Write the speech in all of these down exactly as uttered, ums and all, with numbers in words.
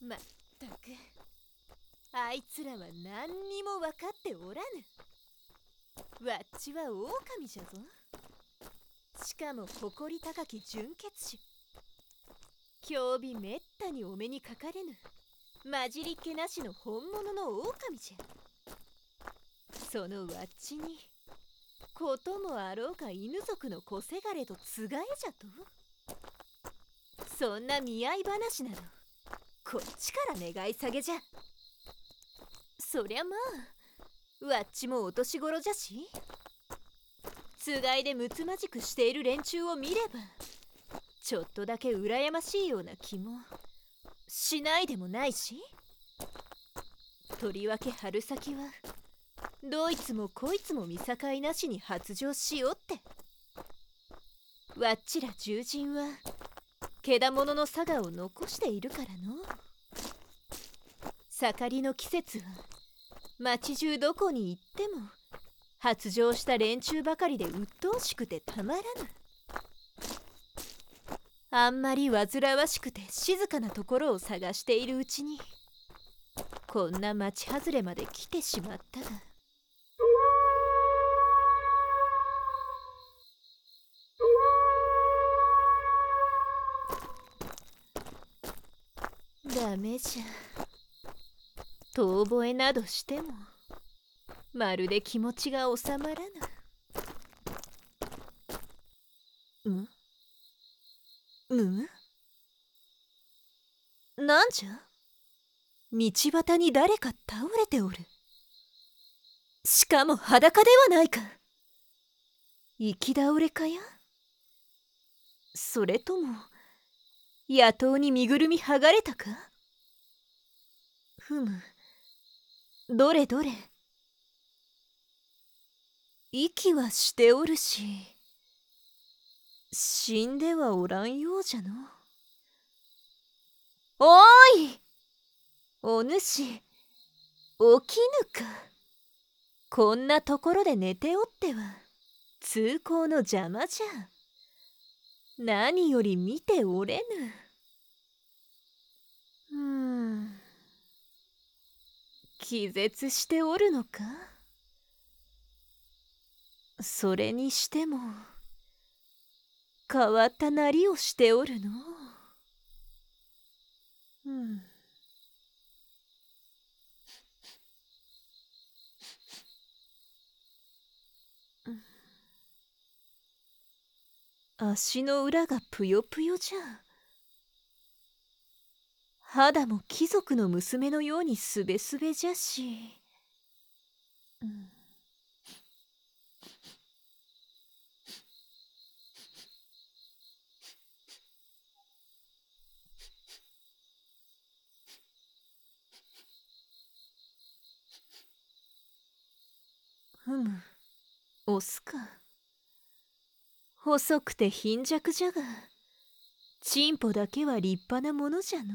まったく、あいつらは何にも分かっておらぬ。わっちは狼じゃぞ。しかも誇り高き純血種。今日日めったにお目にかかれぬ混じりっ気なしの本物の狼じゃ。そのわっちにこともあろうか犬族の小せがれとつがえじゃと。そんな見合い話などこっちから願い下げじゃ。そりゃまあわっちもお年頃じゃし、つがいでむつまじくしている連中を見ればちょっとだけ羨ましいような気もしないでもないし。とりわけ春先はどいつもこいつも見境なしに発情しよって。わっちら獣人はけだもののさがを残しているからの。盛りの季節は町中どこに行っても発情した連中ばかりで鬱陶しくてたまらぬ。あんまり煩わしくて静かなところを探しているうちにこんな町外れまで来てしまったが。ダメじゃ。遠吠えなどしてもまるで気持ちが収まらぬ。んむなんじゃ。道端に誰か倒れておる。しかも裸ではないか。行き倒れかや。それとも野党に身ぐるみ剥がれたか。ふむ、どれどれ。息はしておるし死んではおらんようじゃの。おーいお主、起きぬか。こんなところで寝ておっては通行の邪魔じゃ。何より見ておれぬ。うーん、気絶しておるのか。それにしても変わったなりをしておるの。うん。足の裏がぷよぷよじゃ。肌も貴族の娘のようにすべすべじゃし、うん、ふむ、オスか。細くて貧弱じゃがチンポだけは立派なものじゃの。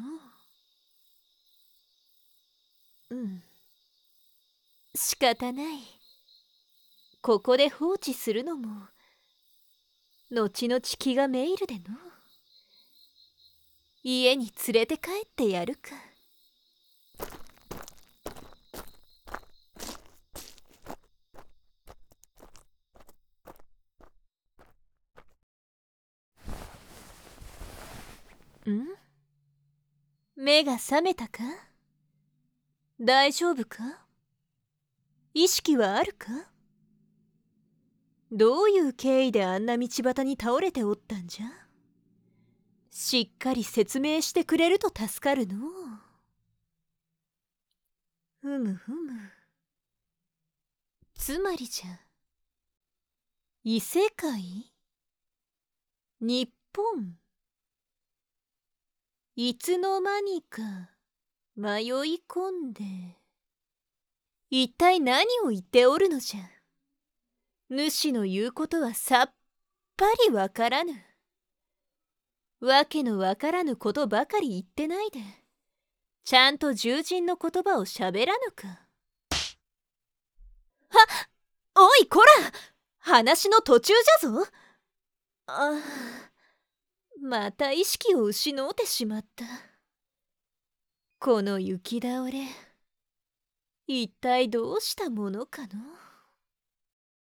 うん、仕方ない。ここで放置するのも後々気がめいるでの。家に連れて帰ってやるか。ん？目が覚めたか？大丈夫か？意識はあるか？どういう経緯であんな道端に倒れておったんじゃ？しっかり説明してくれると助かるのう。ふむふむ。つまりじゃ、異世界？日本？いつの間にか迷い込んで、一体何を言っておるのじゃ。主の言うことはさっぱりわからぬ。わけのわからぬことばかり言ってないで、ちゃんと獣人の言葉をしゃべらぬか。はっ、おいこら、話の途中じゃぞ。ああ、また意識を失うてしまった。 この雪倒れ、一体どうしたものかの。